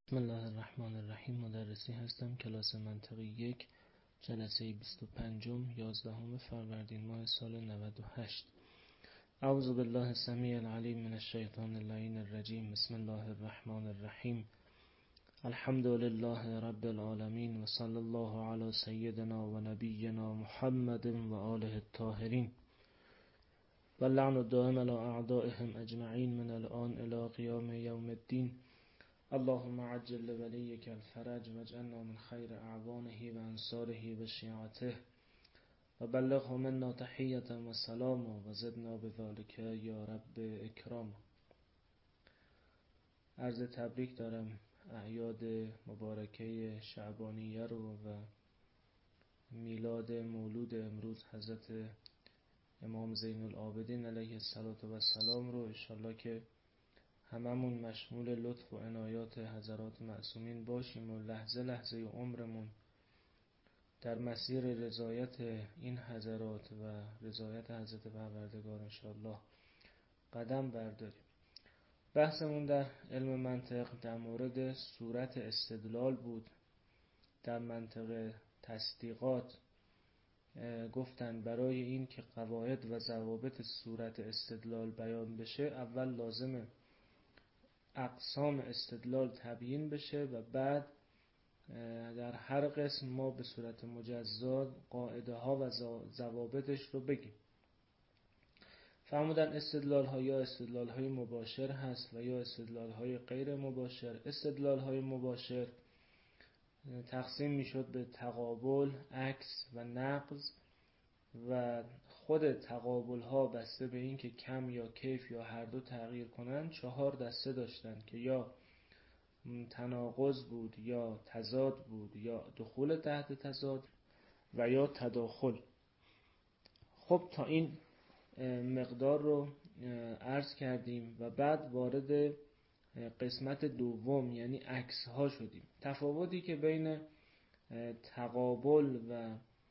بسم الله الرحمن الرحیم. مدرسی هستم. کلاس منطقی 1 جلسه 25 11 فروردین ماه سال 98. اعوذ بالله السمیع العلیم من الشیطان اللعین الرجیم. بسم الله الرحمن الرحیم. الحمد لله رب العالمین و صلی الله علی سیدنا و نبینا محمد و آله الطاهرین و اللعن الدائم علی اعدائهم اجمعین من الان الی قیام یوم الدین. اللهم عجل لولیک الفرج واجعلنا من خیر اعوانه و انصاره و شیعته و بلغه منا تحیة و سلام و زدنا بذلک یا رب اکرام. عرض تبریک دارم اعیاد مبارکه شعبانیه رو و میلاد مولود امروز حضرت امام زین العابدین علیه السلام رو انشالله که هممون مشمول لطف و عنایات حضرات معصومین باشیم و لحظه لحظه عمرمون در مسیر رضایت این حضرات و رضایت حضرت پروردگار انشاءالله قدم برداریم. بحثمون در علم منطق در مورد صورت استدلال بود. در منطق تصدیقات گفتن برای این که قواعد و ضوابط صورت استدلال بیان بشه اول لازمه اقسام استدلال تبیین بشه و بعد در هر قسم ما به صورت مجزا قاعده ها و ضوابطش رو بگیم. فرمودن استدلال ها یا استدلال های مباشر هست و یا استدلال های غیر مباشر. استدلال های مباشر تقسیم میشد به تقابل، عکس و نقض و خود تقابل ها بسته به این که کم یا کیف یا هر دو تغییر کنن 4 دسته داشتن که یا تناقض بود یا تضاد بود یا دخول تحت تضاد و یا تداخل. خب تا این مقدار رو عرض کردیم و بعد وارد قسمت دوم یعنی عکس ها شدیم. تفاوتی که بین تقابل و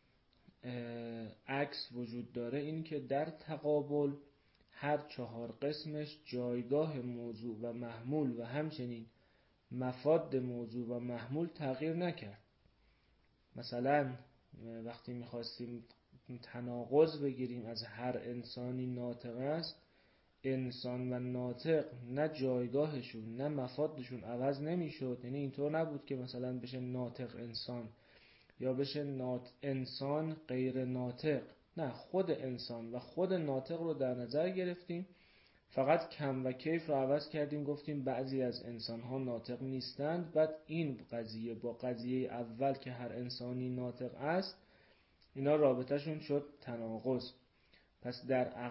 عکس وجود داره این که در تقابل هر 4 قسمش جایگاه موضوع و محمول و همچنین مفاد موضوع و محمول تغییر نکرد. مثلا وقتی میخواستیم تناقض بگیریم از هر انسانی ناطق است، انسان و ناطق نه جایگاهشون نه مفادشون عوض نمیشد. یعنی اینطور نبود که مثلا بشه ناطق انسان یا بشه انسان غیر ناطق. نه، خود انسان و خود ناطق رو در نظر گرفتیم، فقط کم و کیف رو عوض کردیم، گفتیم بعضی از انسان ها ناطق نیستند. بعد این قضیه با قضیه اول که هر انسانی ناطق است اینا رابطهشون شد تناقض. پس در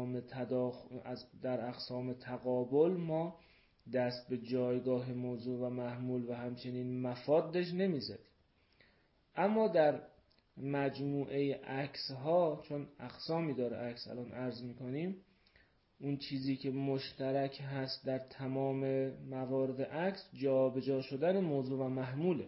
اقسام تقابل ما دست به جایگاه موضوع و محمول و همچنین مفادش نمیزدیم. اما در مجموعه عکس ها، چون اقسامی داره عکس الان عرض میکنیم، اون چیزی که مشترک هست در تمام موارد عکس جابجا شدن موضوع و محموله.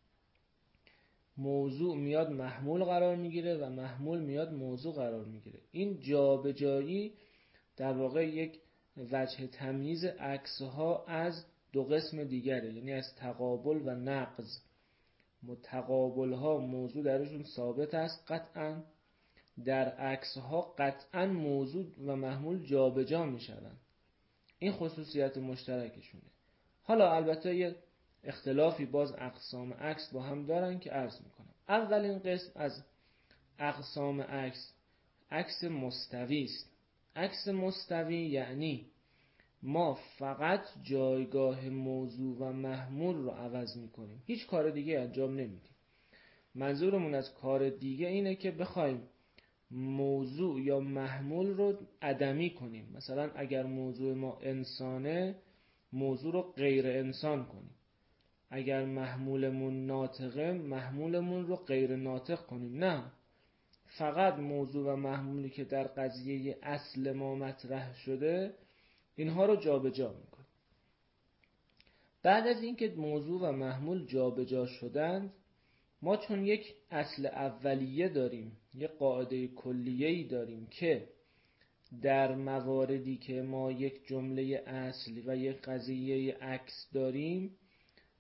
موضوع میاد محمول قرار میگیره و محمول میاد موضوع قرار میگیره. این جابجایی در واقع یک وجه تمییز عکس ها از 2 قسم دیگره، یعنی از تقابل و نقض. متقابل ها موضوع درشون ثابت است قطعا، در عکس ها قطعا موضوع و محمول جابجا میشوند. این خصوصیت مشترکشونه. حالا البته یه اختلافی باز اقسام عکس با هم دارن که عرض میکنم. اولین قسم از اقسام عکس مستوی است. عکس مستوی یعنی ما فقط جایگاه موضوع و محمول رو عوض میکنیم، هیچ کار دیگه انجام نمیدیم. منظورمون از کار دیگه اینه که بخوایم موضوع یا محمول رو عدمی کنیم. مثلا اگر موضوع ما انسانه، موضوع رو غیر انسان کنیم. اگر محمولمون ناطقه، محمولمون رو غیر ناطق کنیم. نه، فقط موضوع و محمولی که در قضیه اصل ما مطرح شده اینها رو جابجا میکنیم. بعد از اینکه موضوع و محمول جابجا شدند، ما چون یک اصل اولیه داریم، یک قاعده کلیه‌ای داریم که در مواردی که ما یک جمله اصلی و یک قضیه عکس داریم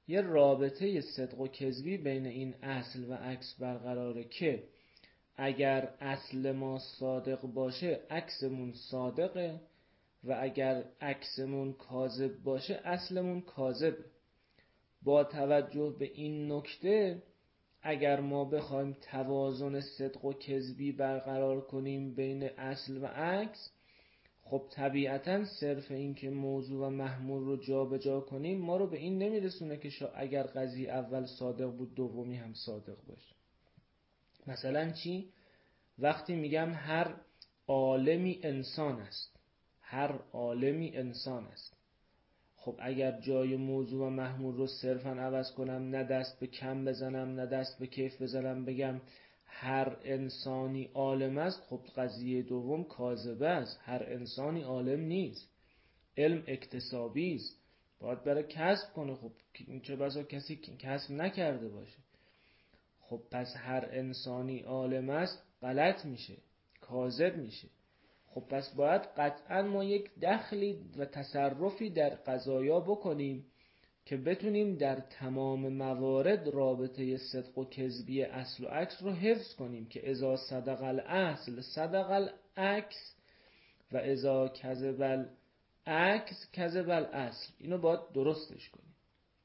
یه رابطه صدق و کذبی بین این اصل و عکس برقراره که اگر اصل ما صادق باشه عکسمون صادقه و اگر عکسمون کاذب باشه اصلمون کاذبه. با توجه به این نکته اگر ما بخوایم توازن صدق و کذبی برقرار کنیم بین اصل و عکس، خب طبیعتاً صرف این که موضوع و محمول رو جابجا کنیم ما رو به این نمیرسونه که اگر قضیه اول صادق بود دومی هم صادق باشه. مثلا چی؟ وقتی میگم هر عالمی انسان است، هر عالمی انسان است، خب اگر جای موضوع و محمول رو صرفاً عوض کنم، نه دست به کم بزنم نه دست به کیف بزنم، بگم هر انسانی عالم است، خب قضیه دوم کاذبه است. هر انسانی عالم نیست، علم اکتسابی است، باید بره کسب کنه. خب این چه بسا کسی کسب نکرده باشه. خب پس هر انسانی عالم است غلط میشه، کاذب میشه. خب پس باید قطعا ما یک دخلی و تصرفی در قضایا بکنیم که بتونیم در تمام موارد رابطه صدق و کذبی اصل و عکس رو حفظ کنیم که اذا صدق الاصل صدق العکس و اذا کذب العکس کذب الاصل. اینو باید درستش کنیم.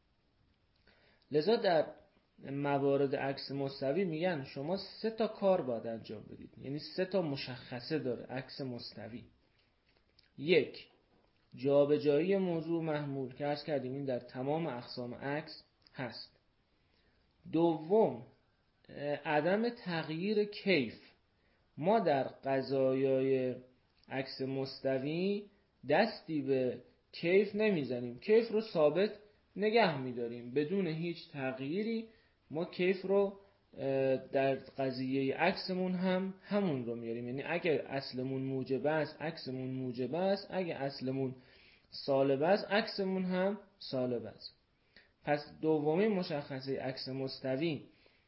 لذا در موارد عکس مستوی میگن شما 3 کار باید انجام بدید، یعنی 3 مشخصه داره عکس مستوی. 1. جابجایی موضوع محمول که عرض کردیم این در تمام اقسام عکس هست. 2. عدم تغییر کیف. ما در قضایای عکس مستوی دستی به کیف نمیزنیم، کیف رو ثابت نگه میداریم بدون هیچ تغییری. ما کیف رو در قضیه عکسمون هم همون رو میاریم، یعنی اگر اصلمون موجبه است عکسمون موجبه است، اگر اصلمون سالبه است عکسمون هم سالبه است. پس دومین مشخصه عکس مستوی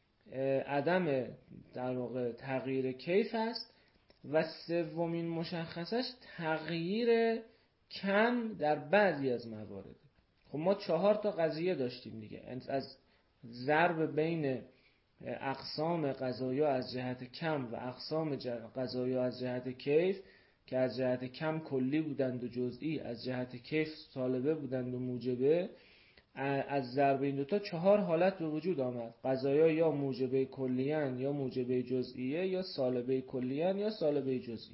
عدم در واقع تغییر کیف است و سومین مشخصش تغییر کم در بعضی از موارد. خب ما 4 قضیه داشتیم دیگه، از ضرب بین اقسام قضایا از جهت کم و اقسام قضایا از جهت کیف که از جهت کم کلی بودند و جزئی، از جهت کیف سالبه بودند و موجبه. از ضرب این 2 4 حالت به وجود آمد. قضایا یا موجبه کلیان یا موجبه جزئیه یا سالبه کلیان یا سالبه جزئیه.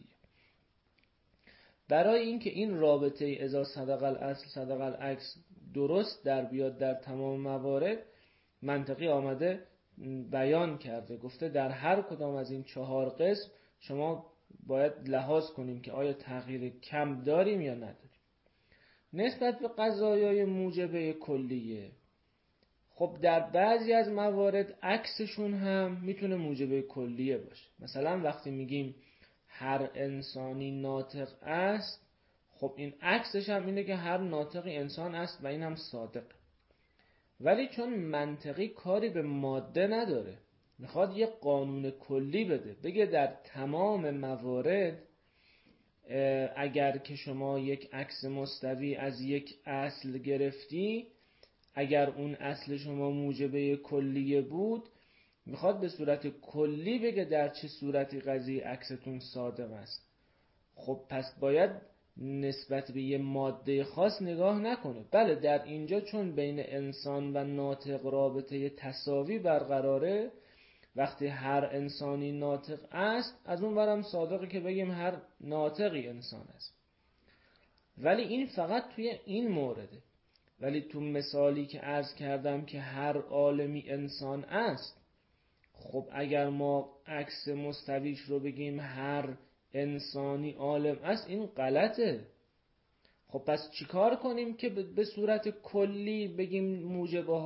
برای اینکه این رابطه اذا صدق الاصل صدق العکس درست در بیاد در تمام موارد، منطقی آمده بیان کرده، گفته در هر کدام از این 4 قسم شما باید لحاظ کنیم که آیا تغییر کم داریم یا نداریم. نسبت به قضایای موجبه کلیه، خب در بعضی از موارد عکسشون هم میتونه موجبه کلیه باشه. مثلا وقتی میگیم هر انسانی ناطق است، خب این عکسش هم اینه که هر ناطقی انسان است و این هم صادق. ولی چون منطقی کاری به ماده نداره، میخواد یه قانون کلی بده، بگه در تمام موارد اگر که شما یک عکس مستوی از یک اصل گرفتی، اگر اون اصل شما موجبه کلیه بود، میخواد به صورت کلی بگه در چه صورتی قضیه عکستون صادق است. خب پس باید نسبت به یه ماده خاص نگاه نکنه. بله در اینجا چون بین انسان و ناطق رابطه تساوی برقراره، وقتی هر انسانی ناطق است از اون برم صادقه که بگیم هر ناطقی انسان است. ولی این فقط توی این مورده. ولی تو مثالی که عرض کردم که هر عالمی انسان است، خب اگر ما عکس مستویش رو بگیم هر انسانی عالم است، این غلطه. خب پس چیکار کنیم که به صورت کلی بگیم موجبه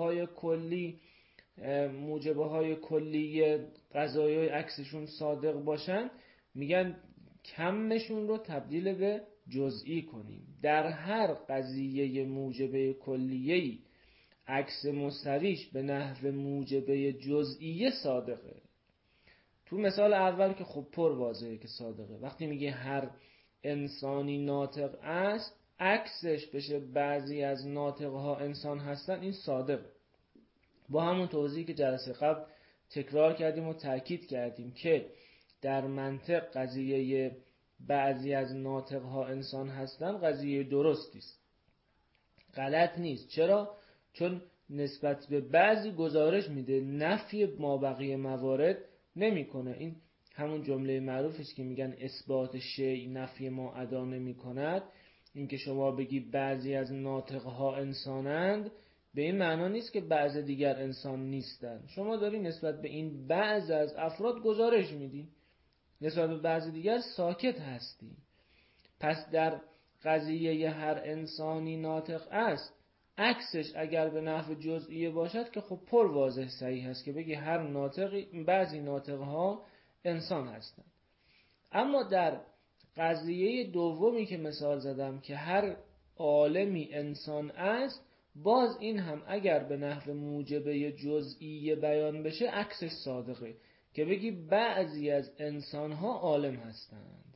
های کلی قضایای عکسشون صادق باشن؟ میگن کمشون رو تبدیل به جزئی کنیم. در هر قضیه موجبه کلیه‌ای عکس مستویش به نحو موجبه جزئیه صادقه. تو مثال اول که خب پر واضحه که صادقه. وقتی میگه هر انسانی ناطق است، عکسش بشه بعضی از ناطقها انسان هستن، این صادقه. با همون توضیحی که جلسه قبل تکرار کردیم و تأکید کردیم که در منطق قضیه بعضی از ناطقها انسان هستن قضیه درستی است، غلط نیست. چرا؟ چون نسبت به بعضی گزارش میده، نفی مابقی موارد نمیکنه. این همون جمله معروفی است که میگن اثبات شیء نفی ما ادا نمیکند. این که شما بگی بعضی از ناطقها انسانند به این معنا نیست که بعض دیگر انسان نیستند. شما داری نسبت به این بعض از افراد گزارش میدی، نسبت به بعض دیگر ساکت هستی. پس در قضیه هر انسانی ناطق است، عکسش اگر به نحو جزئیه باشد که خب پر واضح صحیح است که بگی هر ناطقی، بعضی ناطقها انسان هستند. اما در قضیه دومی که مثال زدم که هر عالمی انسان است، باز این هم اگر به نحو موجبه جزئیه بیان بشه عکسش صادقه که بگی بعضی از انسانها عالم هستند.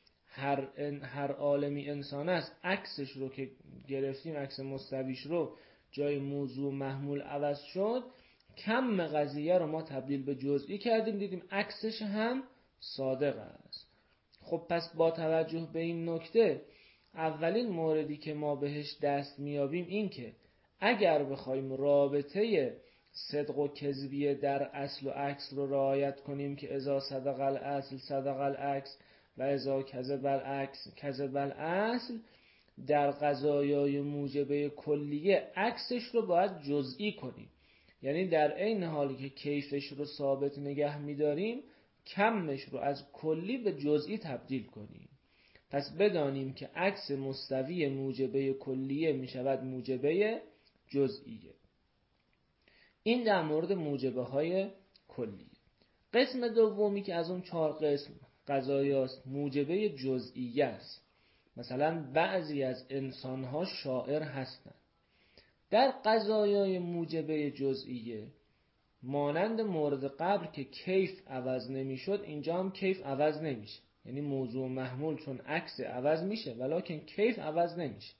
هر عالمی انسان است، عکسش رو که گرفتیم، عکس مستویش رو جای موضوع محمول عوض شد، کم قضیه رو ما تبدیل به جزئی کردیم، دیدیم عکسش هم صادق است. خب پس با توجه به این نکته، اولین موردی که ما بهش دست میابیم این که اگر بخوایم رابطه صدق و کذبیه در اصل و عکس رو رعایت کنیم که اذا صدق الاصل صدق العکس و اذا کذب العکس کذب الاصل، در قضایای موجبه کلیه عکسش رو باید جزئی کنیم. یعنی در عین حالی که کیفش رو ثابت نگه می‌داریم، کمش رو از کلی به جزئی تبدیل کنیم. پس بدانیم که عکس مستوی موجبه کلیه میشود موجبه جزئیه. این در مورد موجبه های کلیه. قسم دومی که از اون 4 قسم قضایاست موجبه جزئیه است. مثلا بعضی از انسانها شاعر هستند. در قضایای موجبه جزئیه مانند مورد قبل که کیف عوض نمیشد، اینجا هم کیف عوض نمیشه. یعنی موضوع محمول چون عکس عوض میشه ولکن کیف عوض نمیشه.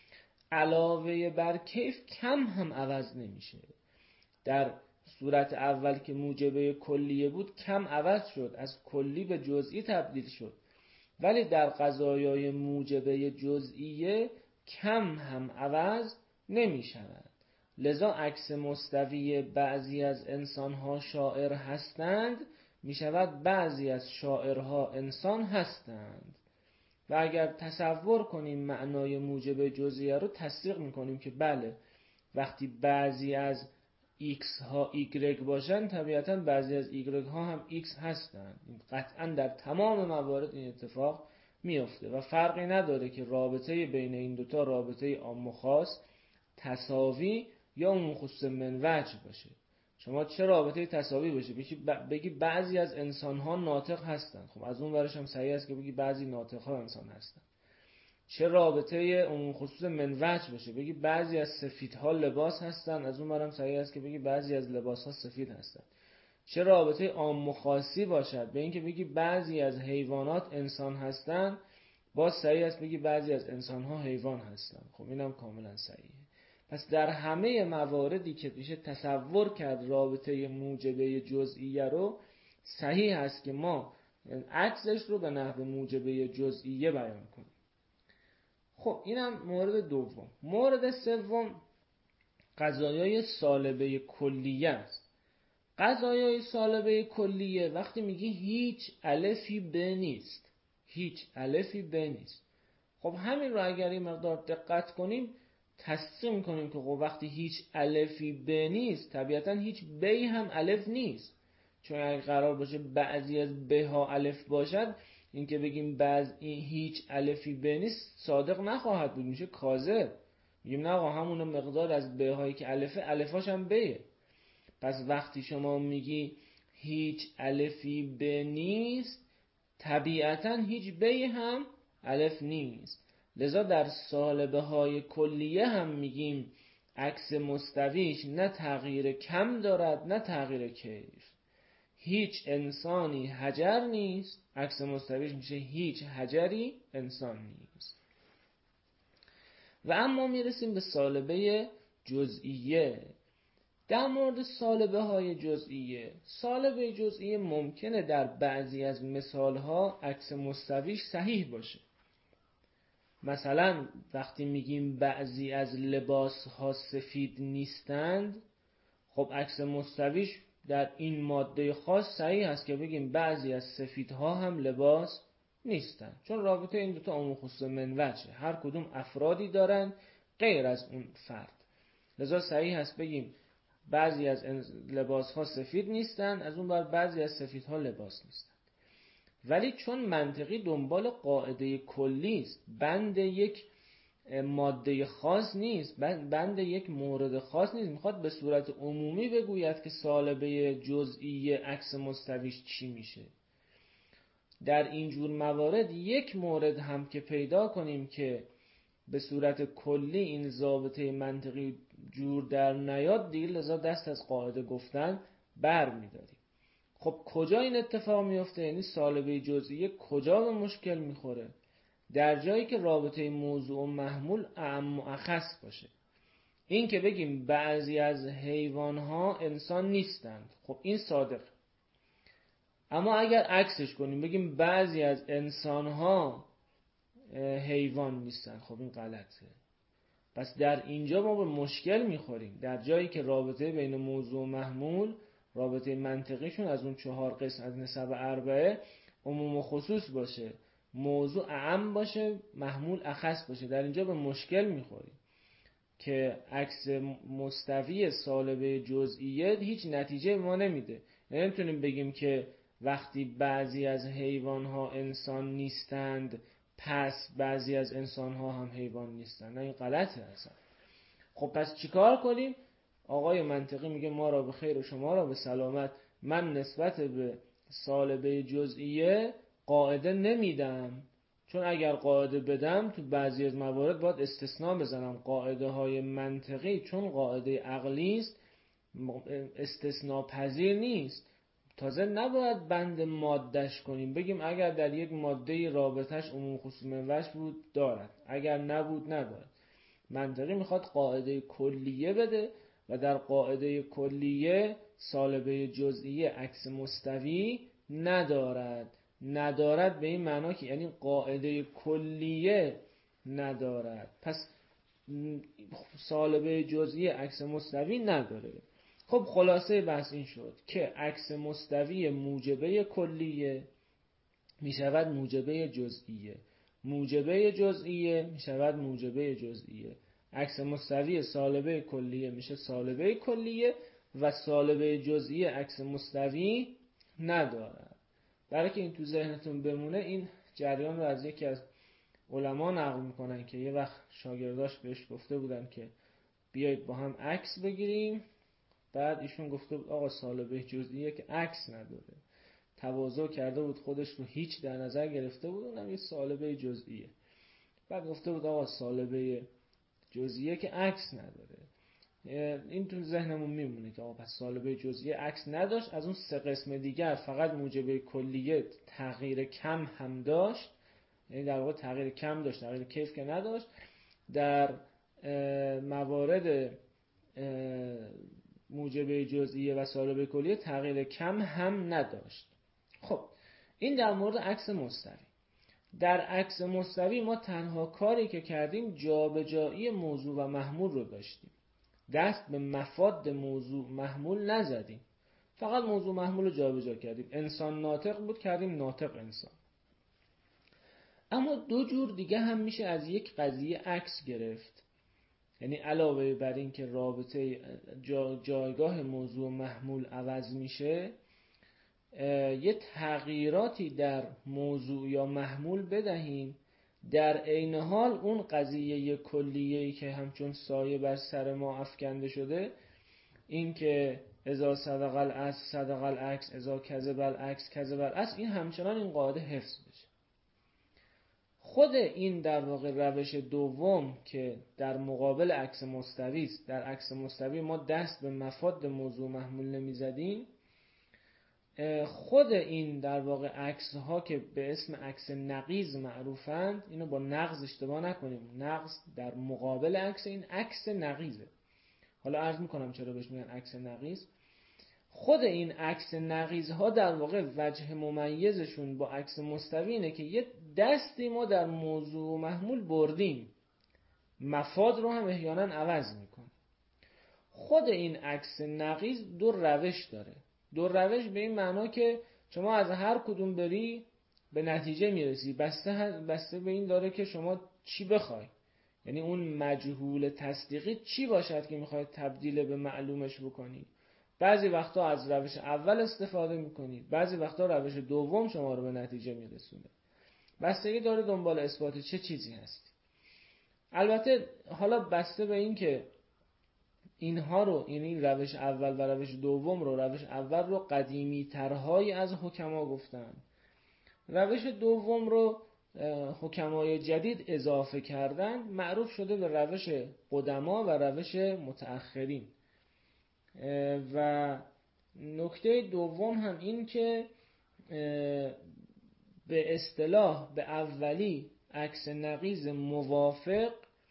علاوه بر کیف کم هم عوض نمیشه. در صورت اول که موجبه کلیه بود کم عوض شد، از کلی به جزئی تبدیل شد، ولی در قضایای موجبه جزئیه کم هم عوض نمی شود. لذا عکس مستوی بعضی از انسانها شاعر هستند می شود بعضی از شاعرها انسان هستند. و اگر تصور کنیم معنای موجبه جزئیه رو تصدیق می کنیم که بله، وقتی بعضی از x ها y باشن طبیعتاً بعضی از y ها هم x هستند. قطعاً در تمام موارد این اتفاق میفته و فرقی نداره که رابطه بین این دوتا رابطه عام و خاص، تساوی یا عموم خصوص من وجه باشه. شما چه رابطه تساوی باشه؟ بگی بعضی از انسان ها ناطق هستند، خب از اون ورش هم صحیح است که بگی بعضی ناطق ها انسان هستند. چه رابطه عموم خصوص من وجه باشه؟ بگی بعضی از سفیدها لباس هستند، از اون ورم صحیح است که بگی بعضی از لباس ها سفید هستند. چه رابطه عام و خاصی باشد؟ به این که بگی بعضی از حیوانات انسان هستند، باز صحیح است بگی بعضی از انسان ها حیوان هستند. خب اینم کاملا صحیحه. پس در همه مواردی که میشه تصور کرد رابطه موجبه جزئیه رو، صحیح است که ما عکسش رو به نحو موجبه جزئیه بیان کنیم. خب اینم مورد دوم. مورد سوم قضایای سالبه کلیه است. قضایای سالبه کلیه وقتی میگی هیچ الفی به نیست، هیچ الفی به نیست، خب همین رو اگر یه مقدار دقت کنیم تصدیق کنیم که خب وقتی هیچ الفی به نیست طبیعتا هیچ بی هم الف نیست. چون اگر قرار باشه بعضی از به ها الف باشد، این که بگیم این هیچ الفی به نیست صادق نخواهد بود، میشه کاذب. میگیم نه آقا همون مقدار از به هایی که الفه، الفاش هم بیه. پس وقتی شما میگی هیچ الفی به نیست، طبیعتا هیچ بی هم الف نیست. لذا در سالبه های کلیه هم میگیم عکس مستویش نه تغییر کم دارد نه تغییر کیف. هیچ انسانی حجر نیست، عکس مستویش میشه هیچ حجری انسان نیست. و اما میرسیم به سالبه جزئیه. در مورد سالبه های جزئیه، سالبه جزئیه ممکنه در بعضی از مثال ها عکس مستویش صحیح باشه. مثلا وقتی میگیم بعضی از لباس ها سفید نیستند، خب عکس مستویش در این ماده خاص صحیح هست که بگیم بعضی از سفیدها هم لباس نیستند، چون رابطه این دوتا عموم خصوص من وجه، هر کدوم افرادی دارن غیر از اون فرد، لذا صحیح هست بگیم بعضی از لباس ها سفید نیستند، از اون بر بعضی از سفیدها لباس نیستند. ولی چون منطقی دنبال قاعده کلی است، بند یک ماده خاص نیست، بند یک مورد خاص نیست، میخواد به صورت عمومی بگوید که سالبه جزئی عکس مستویش چی میشه. در اینجور موارد یک مورد هم که پیدا کنیم که به صورت کلی این ضابطه منطقی جور در نیاد، دیگه لذا دست از قاعده گفتن بر میداریم. خب کجا این اتفاق میفته؟ یعنی سالبه جزئی کجا به مشکل میخوره؟ در جایی که رابطه موضوع و محمول اعم و اخص باشه. این که بگیم بعضی از حیوانها انسان نیستند، خب این صادق. اما اگر عکسش کنیم بگیم بعضی از انسانها حیوان نیستند، خب این غلطه. پس در اینجا ما به مشکل میخوریم، در جایی که رابطه بین موضوع و محمول، رابطه منطقیشون از اون 4 قسم از نسب اربعه عموم و خصوص باشه، موضوع اعم باشه، محمول اخص باشه، در اینجا به مشکل میخوریم که عکس مستوی سالبه جزئیه هیچ نتیجه ما نمیده. نمیتونیم بگیم که وقتی بعضی از حیوانها انسان نیستند پس بعضی از انسانها هم حیوان نیستند، نه این غلطه اصلا. خب پس چیکار کنیم؟ آقای منطقی میگه ما را به خیر و شما را به سلامت، من نسبت به سالبه جزئیه قاعده نمیدم، چون اگر قاعده بدم تو بعضی از موارد باید استثناء بزنم. قاعده های منطقی چون قاعده عقلی است استثناء پذیر نیست. تازه نباید بند مادهش کنیم بگیم اگر در یک ماده رابطش عموم خصوص من وجه بود دارد، اگر نبود ندارد. منطقی میخواد قاعده کلیه بده و در قاعده کلیه سالبه جزئیه عکس مستوی ندارد به این معنا که یعنی قاعده کلیه ندارد، پس سالبه جزئی عکس مستوی نداره. خب خلاصه بحث این شد که عکس مستوی موجبه کلیه میشود موجبه جزئیه، موجبه جزئیه میشود موجبه جزئیه، عکس مستوی سالبه کلیه میشه سالبه کلیه و سالبه جزئی عکس مستوی ندارد. برای که این تو ذهنتون بمونه، این جریان رو از یکی از علما نقل میکنن که یه وقت شاگرداش بهش گفته بودن که بیایید با هم عکس بگیریم، بعد ایشون گفته بود آقا سالبه جزئیه که عکس نداره، تواضع کرده بود، خودش رو هیچ در نظر گرفته بود، اونم یه سالبه جزئیه. بعد گفته بود آقا سالبه جزئیه که عکس نداره. این تو ذهنمون میمونه که آقا پس سالبه جزئیه عکس نداشت، از اون 3 قسم دیگر فقط موجبه کلیه تغییر کم هم داشت، یعنی در واقع تغییر کم داشت، تغییر کیف که نداشت. در موارد موجبه جزئیه و سالبه کلیه تغییر کم هم نداشت. خب این در مورد عکس مستوی. در عکس مستوی ما تنها کاری که کردیم جابجایی موضوع و محمول رو داشتیم، دست به مفاد موضوع محمول نزدیم، فقط موضوع محمول رو جابجا کردیم. انسان ناطق بود کردیم ناطق انسان. اما 2 جور دیگه هم میشه از یک قضیه عکس گرفت، یعنی علاوه بر این که رابطه جایگاه موضوع محمول عوض میشه، یه تغییراتی در موضوع یا محمول بدهیم، در عین حال اون قضیه کلیه‌ای که همچون سایه بر سر ما افکنده شده، این که اذا صدق العکس صدق العکس، اذا کذب العکس کذب العکس، این همچنان این قاعده حفظ بشه. خود این در واقع روش دوم که در مقابل عکس مستوی است، در عکس مستوی ما دست به مفاد موضوع محمول نمیزدیم، خود این در واقع عکس ها که به اسم عکس نقیض معروفند، اینو با نقض اشتباه نکنیم، نقض در مقابل عکس، این عکس نقیضه. حالا عرض میکنم چرا بهش میگن عکس نقیض. خود این عکس نقیض ها در واقع وجه ممیزشون با عکس مستوی اینه که یه دستی ما در موضوع و محمول بردیم، مفاد رو هم احیانا عوض میکنه. خود این عکس نقیض دو روش داره. دو روش به این معنا که شما از هر کدوم بری به نتیجه میرسی، بسته به این داره که شما چی بخوای، یعنی اون مجهول تصدیقی چی باشد که میخواید تبدیل به معلومش بکنی. بعضی وقتا از روش اول استفاده میکنید، بعضی وقتا روش دوم شما رو به نتیجه میرسونه. بستگی داره دنبال اثبات چه چیزی هستی. البته حالا بسته به این که اینها رو، یعنی روش اول و روش دوم رو، روش اول رو قدیمی ترهایی از حکما گفتن، روش دوم رو حکمای جدید اضافه کردن، معروف شده به روش قدما و روش متأخرین. و نکته دوم هم این که به اصطلاح به اولی عکس نقیض موافق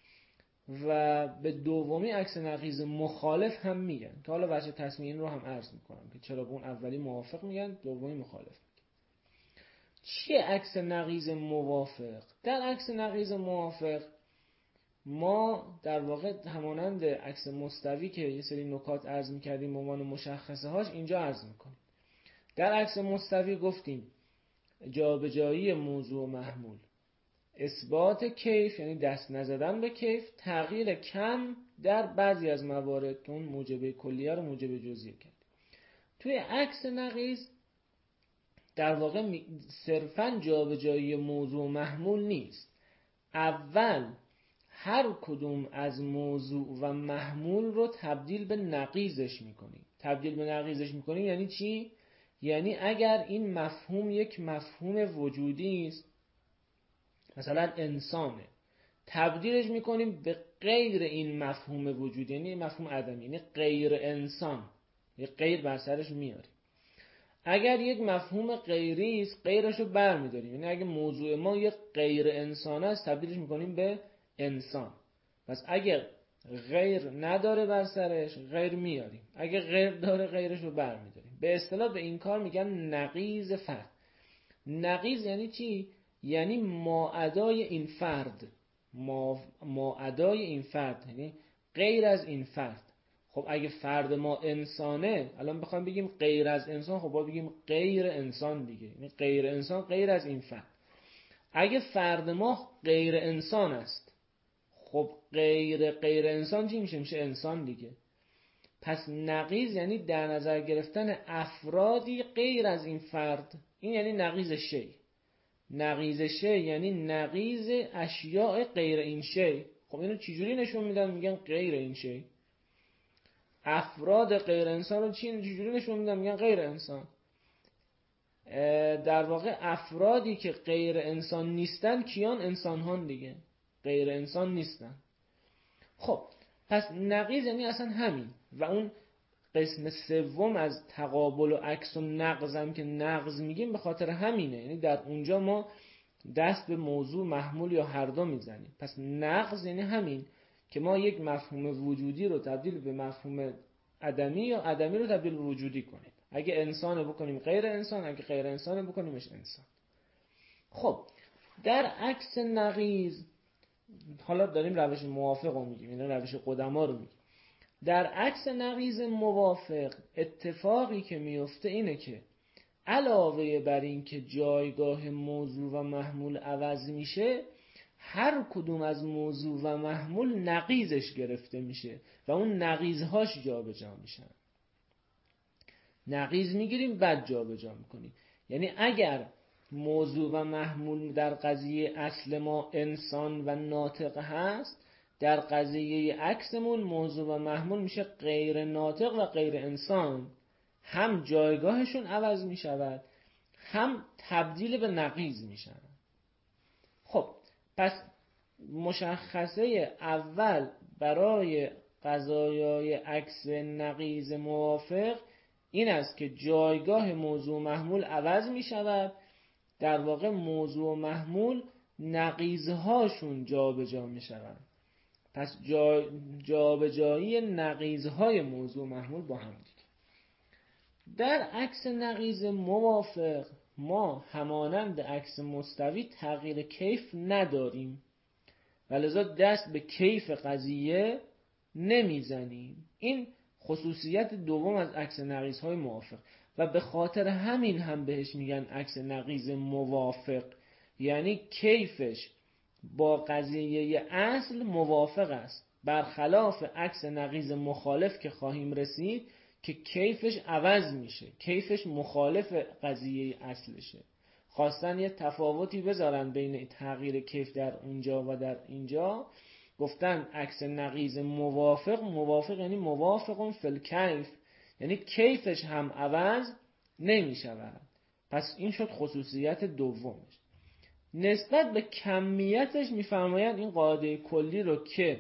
و به دومی عکس نقیض مخالف هم میگن، که حالا وجه تصمیه این رو هم عرض میکنم که چرا به اون اولی موافق میگن، دومی مخالف میگن. چیه عکس نقیض موافق؟ در عکس نقیض موافق ما در واقع همانند عکس مستوی که یه سری نکات عرض میکردیم به عنوان مشخصه هاش اینجا عرض میکنیم. در عکس مستوی گفتیم جابجایی موضوع و محمول، اثبات کیف یعنی دست نزدن به کیف، تغییر کم در بعضی از موارد، اون موجب کلیه رو موجب جزئیه کرد. توی عکس نقیض در واقع صرفاً جابجایی موضوع و محمول نیست. اول هر کدوم از موضوع و محمول رو تبدیل به نقیضش میکنیم. تبدیل به نقیضش میکنیم یعنی چی؟ یعنی اگر این مفهوم یک مفهوم وجودی است، مثلا انسانه، تبدیلش میکنیم به غیر این مفهوم وجودی، یعنی مفهوم عدمی، یعنی غیر انسان، یه غیر بر سرش میاریم. اگر یک مفهوم غیری است، غیرش رو برمیداریم، یعنی اگه موضوع ما یک غیر انسان است تبدیلش میکنیم به انسان. پس اگر غیر نداره بر سرش، غیر میاریم، اگه غیر داره غیرش رو برمیداریم. به اصطلاح به این کار میگن نقیض فرد. نقیض یعنی چی؟ یعنی ماعدای این فرد، ماعدای این فرد، یعنی غیر از این فرد. خب اگه فرد ما انسانه، الان بخوایم بگیم غیر از انسان، خب باید بگیم غیر انسان دیگه، یعنی غیر انسان غیر از این فرد. اگه فرد ما غیر انسان است، خب غیر انسان چی میشه؟ میشه انسان دیگه. پس نقیض یعنی در نظر گرفتن افرادی غیر از این فرد، این یعنی نقیض شی. نقیض شی یعنی نقیض اشیاء غیر این شی. خب اینو چجوری نشون میدن؟ میگن غیر این شی. افراد غیر انسان رو چجوری نشون میدن؟ میگن غیر انسان. در واقع افرادی که غیر انسان نیستن کیان؟ انسان هان دیگه، غیر انسان نیستن. خب پس نقیض یعنی اصلا همین. و اون قسم سوم از تقابل و عکس و نقض که نقض میگیم به خاطر همینه، یعنی در اونجا ما دست به موضوع محمول یا هر دو میزنیم. پس نقض یعنی همین که ما یک مفهوم وجودی رو تبدیل به مفهوم عدمی یا عدمی رو تبدیل به وجودی کنیم. اگه انسان بکنیم غیر انسان، اگه غیر انسان بکنیمش انسان. خب در عکس نقیض حالا داریم روش موافق رو میگیم، یعنی روش قدما رو میگیم. در عکس نقیض موافق اتفاقی که میفته اینه که علاوه بر این که جایگاه موضوع و محمول عوض میشه، هر کدوم از موضوع و محمول نقیضش گرفته میشه و اون نقیضهاش جا به جا میشن. نقیض میگیریم بعد جا به جا میکنیم. یعنی اگر موضوع و محمول در قضیه اصل ما انسان و ناطق هست، در قضیه عکسمون موضوع و محمول میشه غیر ناطق و غیر انسان. هم جایگاهشون عوض میشود، هم تبدیل به نقیض میشن. خب پس مشخصه اول برای قضایای عکس نقیض موافق این است که جایگاه موضوع و محمول عوض می شود. در واقع موضوع و محمول نقیضهاشون جا به جا می شود. پس جابجایی نقیضهای موضوع محمول با هم دیگه. در عکس نقیض موافق ما همانند عکس مستوی تغییر کیف نداریم و لذا دست به کیف قضیه نمیزنیم. این خصوصیت دوم از عکس نقیضهای موافق و به خاطر همین هم بهش میگن عکس نقیض موافق، یعنی کیفش با قضیه اصل موافق است، برخلاف عکس نقیض مخالف که خواهیم رسید که کیفش عوض میشه، کیفش مخالف قضیه اصلشه. خواستن یه تفاوتی بذارن بین تغییر کیف در اونجا و در اینجا، گفتن عکس نقیض موافق یعنی موافقون فی الکیف، یعنی کیفش هم عوض نمیشود. پس این شد خصوصیت دومش. نسبت به کمیتش میفرمایند این قاعده کلی رو که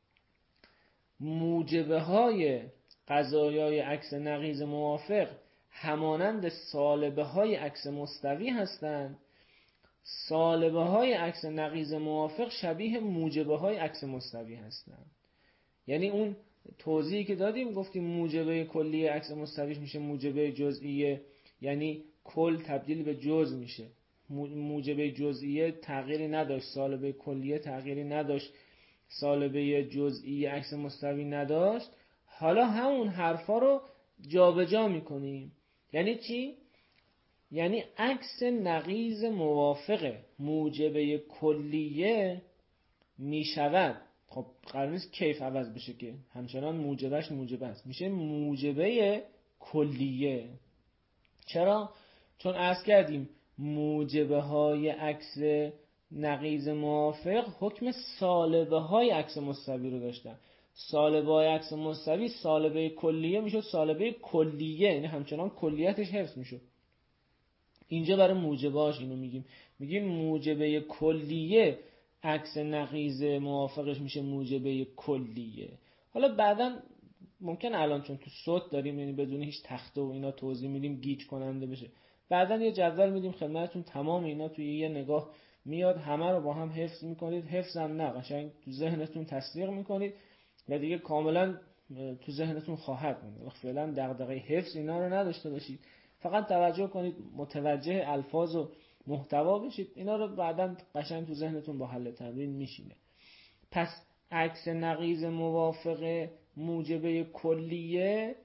موجبه های قضایای عکس نقیض موافق همانند سالبه های عکس مستوی هستند، سالبه های عکس نقیض موافق شبیه موجبه های عکس مستوی هستند. یعنی اون توضیحی که دادیم گفتیم موجبه کلی عکس مستویش میشه موجبه جزئیه، یعنی کل تبدیل به جزء میشه. موجبه جزئیه تغییری نداشت، سالبه کلیه تغییری نداشت، سالبه جزئی عکس مستوی نداشت. حالا همون حرفا رو جابجا میکنیم. یعنی چی؟ یعنی عکس نقیض موافق موجبه کلیه میشود، خب قرار نیست کیف عوض بشه که، همچنان موجبش موجبه است، میشه موجبه کلیه. چرا؟ چون عرض کردیم موجبه های عکس نقیض موافق حکم سالبه های عکس مستوی رو داشتن. سالبه های عکس مستوی سالبه کلیه میشد سالبه کلیه، یعنی همچنان کلیتش حفظ میشد. اینجا برای موجبه هاش اینو میگیم موجبه کلیه عکس نقیض موافقش میشه موجبه کلیه. حالا بعداً ممکن الان چون تو صوت داریم یعنی بدون هیچ تخته و اینا توضیح میدیم گیج کننده بشه، بعداً یه جدول میدیم خدمتتون، تمام اینا توی یه نگاه میاد، همه رو با هم حفظ میکنید. حفظ هم نه، قشنگ تو ذهنتون تصدیق میکنید و دیگه کاملا تو ذهنتون خواهد موند. فعلا دغدغه حفظ اینا رو نداشته باشید، فقط توجه کنید متوجه الفاظ و محتوا بشید، اینا رو بعداً قشنگ تو ذهنتون با حل تمرین میشینه. پس عکس نقیض موافق موجبه کلیه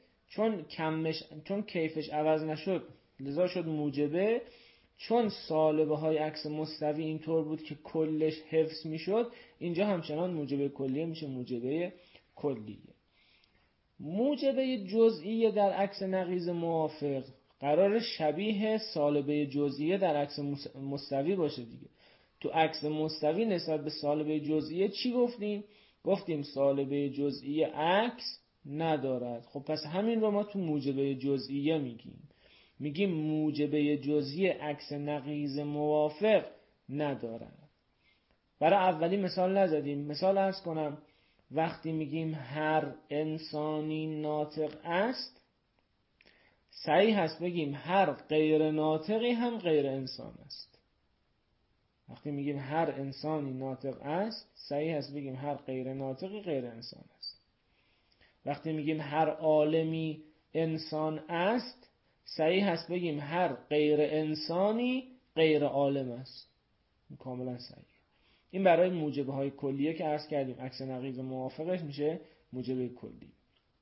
چون کیفش عوض نشد لذا شد موجبه، چون سالبه های عکس مستوی اینطور بود که کلش حفظ میشد، اینجا همچنان موجبه کلیه میشه موجبه کلیه. موجبه جزئیه در عکس نقیض موافق قرار شبیه سالبه جزئیه در عکس مستوی باشه دیگه. تو عکس مستوی نسبت به سالبه جزئیه چی گفتیم؟ گفتیم سالبه جزئیه عکس ندارد. خب پس همین رو ما تو موجبه جزئیه میگیم موجبه جزئیه عکس نقیض موافق ندارد. برای اولی مثال نزدیم، مثال عرض کنم. وقتی میگیم هر انسانی ناطق است، صحیح هست بگیم هر غیر ناطقی هم غیر انسان است. وقتی میگیم هر انسانی ناطق است، صحیح هست بگیم هر غیر ناطقی غیر انسان است. وقتی میگیم هر عالمی انسان است، صحیح هست بگیم هر غیر انسانی غیر عالم است. کاملا صحیح. این برای موجبه های کلیه که عرض کردیم، عکس نقیض موافقش میشه موجبه کلی.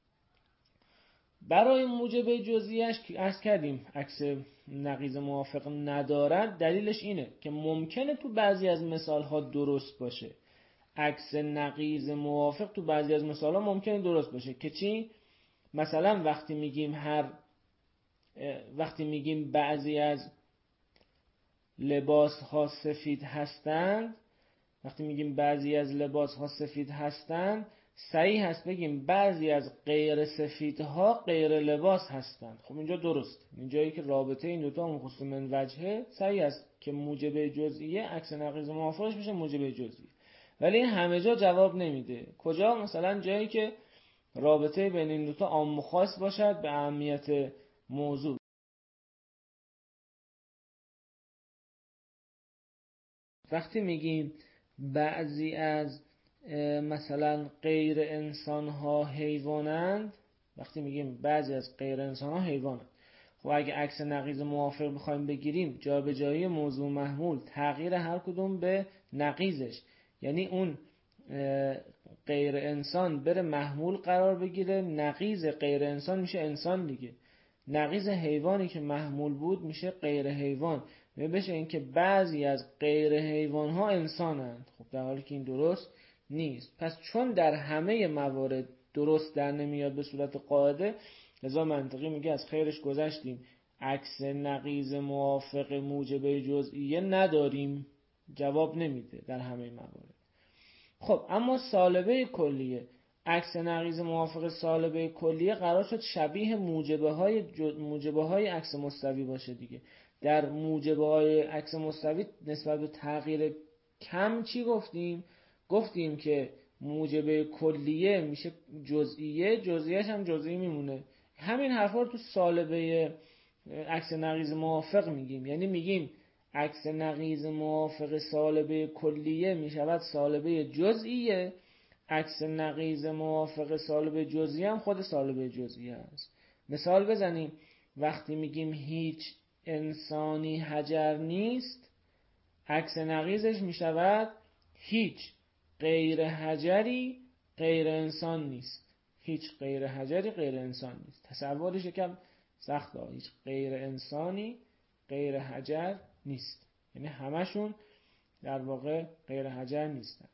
برای موجبه جزئیش که عرض کردیم عکس نقیض موافق ندارد، دلیلش اینه که ممکنه تو بعضی از مثال ها درست باشه. عکس نقیض موافق تو بعضی از مثال ها ممکنه درست باشه که چی؟ مثلا وقتی میگیم بعضی از لباس ها سفید هستند، وقتی میگیم بعضی از لباس ها سفید هستند، صحیح هست بگیم بعضی از غیر سفیدها غیر لباس هستند. خب اینجا درست، اینجایی که رابطه این دوتا مخصوص من وجهه، صحیح است که موجبه جزئیه عکس نقیض موافقش میشه موجبه جزئیه. ولی این همه جا جواب نمیده. کجا؟ مثلا جایی که رابطه بین این دوتا عام و خاص باشد به اهمیت موضوع. وقتی میگیم بعضی از مثلا غیر انسان ها حیوانند، وقتی میگیم بعضی از غیر انسان ها حیوانند، خب اگه عکس نقیض موافق بخوایم بگیریم، جابجایی موضوع محمول، تغییر هر کدوم به نقیضش، یعنی اون غیر انسان بره محمول قرار بگیره، نقیض غیر انسان میشه انسان دیگه، نقیض حیوانی که محمول بود میشه غیر حیوان، بشه اینکه بعضی از غیر حیوان ها انسانند. خب در حالی که این درست نیست. پس چون در همه موارد درست در نمیاد به صورت قاعده، لذا منطقی میگه از خیرش گذشتیم، عکس نقیض موافق موجبه جزئیه نداریم، جواب نمیده در همه موارد. خب اما سالبه کلیه، عکس نقیض موافق سالبه کلیه قرار شد شبیه موجبه های عکس مستوی باشه دیگه. در موجبه های عکس مستوی نسبت به تغییر کم چی گفتیم؟ گفتیم که موجبه کلیه میشه جزئیه، جزئیه‌اش هم جزئی میمونه. همین حرفا رو تو سالبه عکس نقیض موافق میگیم، یعنی میگیم عکس نقیض موافق سالبه کلیه میشود سالبه جزئیه، عکس نقیض موافق سالبه جزئیه هم خود سالبه جزئیه است. مثال بزنیم، وقتی میگیم هیچ انسانی حجر نیست، عکس نقیضش میشود هیچ غیر حجری غیر انسان نیست. هیچ غیر حجری غیر انسان نیست. تصورش یکم سخته، هیچ غیر انسانی غیر حجر نیست، یعنی همشون در واقع غیر حجر نیستن.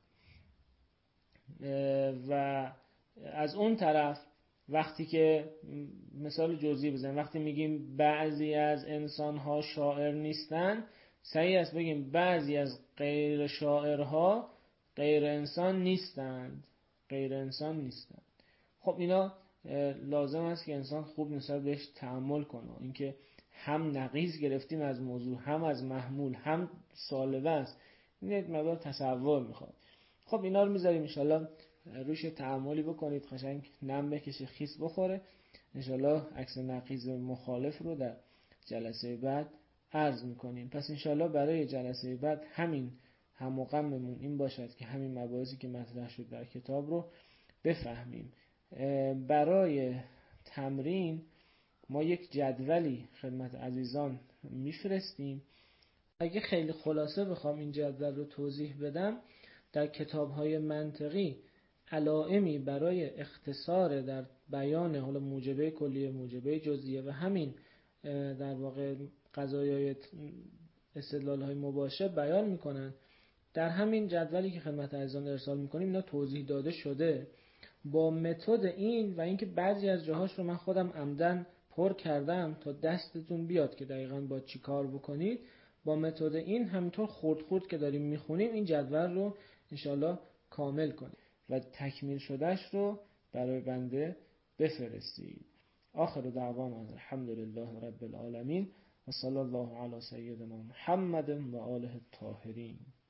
و از اون طرف وقتی که مثال جزئی بزنیم، وقتی میگیم بعضی از انسان‌ها شاعر نیستن، صحیح است بگیم بعضی از غیر شاعرها غیر انسان نیستند، غیر انسان نیستند. خب اینا لازم است که انسان خوب نسبت بهش تأمل کنه، اینکه هم نقیض گرفتیم از موضوع، هم از محمول، هم سالبه است، این یک مقدار تصور میخواد. خب اینا رو میذاریم انشالله روش تأملی بکنید، قشنگ نم بکشه خیس بخوره. انشالله عکس نقیض مخالف رو در جلسه بعد عرض میکنیم. پس انشالله برای جلسه بعد همین هم و غممون این باشد که همین مباحثی که مطرح شد در کتاب رو بفهمیم. برای تمرین ما یک جدولی خدمت عزیزان میفرستیم. اگه خیلی خلاصه بخوام این جدول رو توضیح بدم، در کتاب‌های منطقی علائمی برای اختصار در بیان حالا موجبه کلیه، موجبه جزئیه و همین در واقع قضایای استدلال‌های مباشر بیان میکنن. در همین جدولی که خدمت عزیزان ارسال میکنیم اینا توضیح داده شده با متد این، و اینکه بعضی از جاهاش رو من خودم عمدن پر کردم تا دستتون بیاد که دقیقاً با چی کار بکنید. با متد این همینطور خرد خرد که داریم میخونیم این جدول رو انشالله کامل کنید و تکمیل شدهش رو برای بنده بفرستید. آخر دعوانا الحمدلله رب العالمین و صلی الله علی سیدنا محمد و آله الطاهرین.